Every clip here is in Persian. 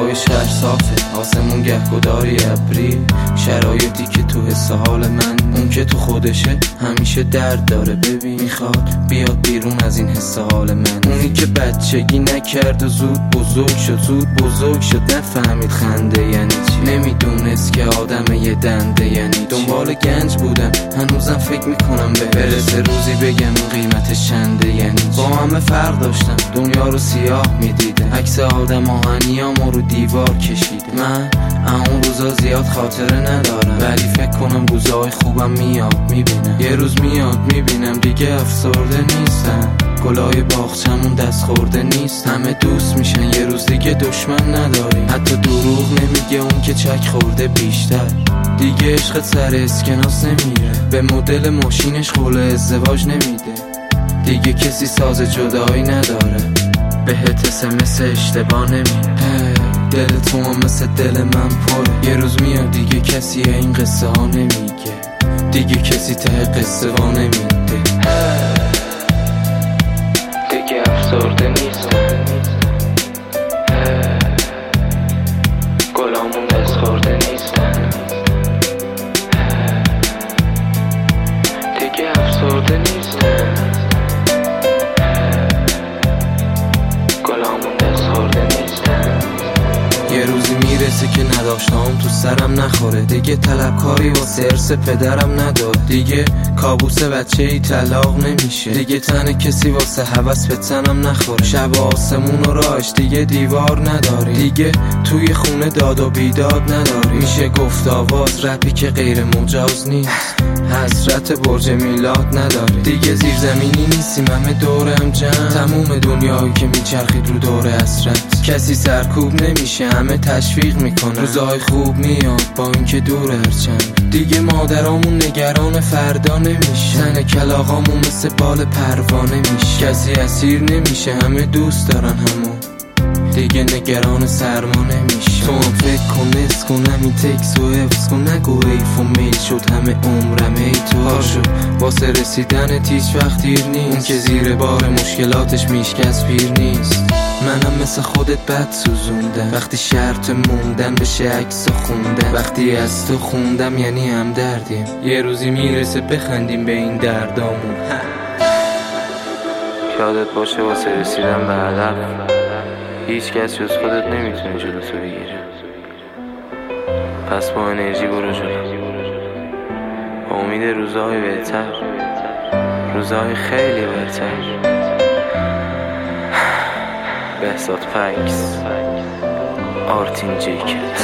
هوای شهر صافه، آسمون گهگداری ابری، شرایطی که تو حس حال من، اون که تو خودشه همیشه درد داره. ببین میخواد بیاد بیرون از این حس حال من، اونی که بچگی نکرد و زود بزرگ شد، زود بزرگ شد نفهمید خنده یعنی چی، نمیدونست که آدم یه دنده یعنی چی. دنبال گنج بودم هنوزم فکر میکنم به برسه روزی بگم این قیمت چنده یعنی چی. با همه فرق داشتم دنیا رو سیاه میدیدم، عکس آدم آهنیامو رو دیوار کشیده. من اون روزا زیاد خاطره ندارم، ولی فکر کنم روزای خوبم میاد میبینم، یه روز میاد میبینم دیگه افسرده نیستم، گلای باغچمون دست خورده نیست، همه دوست میشن یه روز دیگه دشمن نداری، حتی دروغ نمیگه اون که چک خورده بیشتر، دیگه عشقت سر اسکناس نمیره، به مدل ماشینش قول ازدواج نمیده، دیگه کسی ساز جدایی نداره، بهت اسمس اشتباه نمیره، دل تو هم مثل دل من پره، یه روز میاد دیگه کسی این قصه ها نمیگه، دیگه کسی ته قصه ها نمیده، دیگه افسرده نیستم، گلامون دست خورده نیستن، دیگه افسرده نیستم، گلامون دست خورده نیستن. یه روزی میرسه که نداشتم تو سرم نخوره، دیگه طلبکاری واسه ارث پدرم نداره، دیگه کابوس بچه ای طلاق نمیشه، دیگه تن کسی واسه هوس به تنم نخوره، شب آسمون و راهش دیگه دیوار نداری، دیگه توی خونه داد و بیداد نداری، میشه گفت آواز رپی که غیر مجاز نیست، حسرت برج میلاد نداری، دیگه زیرزمینی نیستیم همه دورم جمع، تموم دنیایی که میچرخید رو دور حسرت، کسی سرکوب نمیشه همه تشویق میکنن، روزای خوب میاد با اینکه دور هرچند، دیگه مادرامون نگران فردا نمیشه، تن کلاغامون مثل بال پروانه میشه، کسی اسیر نمیشه همه دوست دارن همون، دیگه نگران سرما نمیشه، تو هم فکر کن نس کنم این تکس و حفظ کن، نگو حیف و میل شد همه عمرم ای تو شد، واسه رسیدن هیچ وقت دیر نیست، اون که زیر بار مشکلاتش میشکست پیر نیست، منم مثل خودت بد سوزوندم، وقتی شرط موندن بشه عکس خوندم، وقتی از تو خوندم یعنی هم دردیم، یه روزی میرسه بخندیم به این دردامون، یادت باشه واسه رسیدن به هدف هیچ کس جز خودت نمیتونه جلو تو بگیره، پس با انرژی برو جلو، با امید روزهای بهتر، روزهای خیلی بهتر. بهزاد فکس، آرتین جیکت،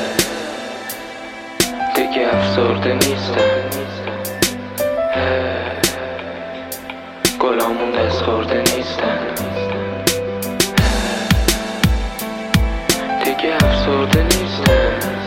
دیگه افسرده نیستم، گلامون دست خورده نیستن، دیگه افسرده نیستم.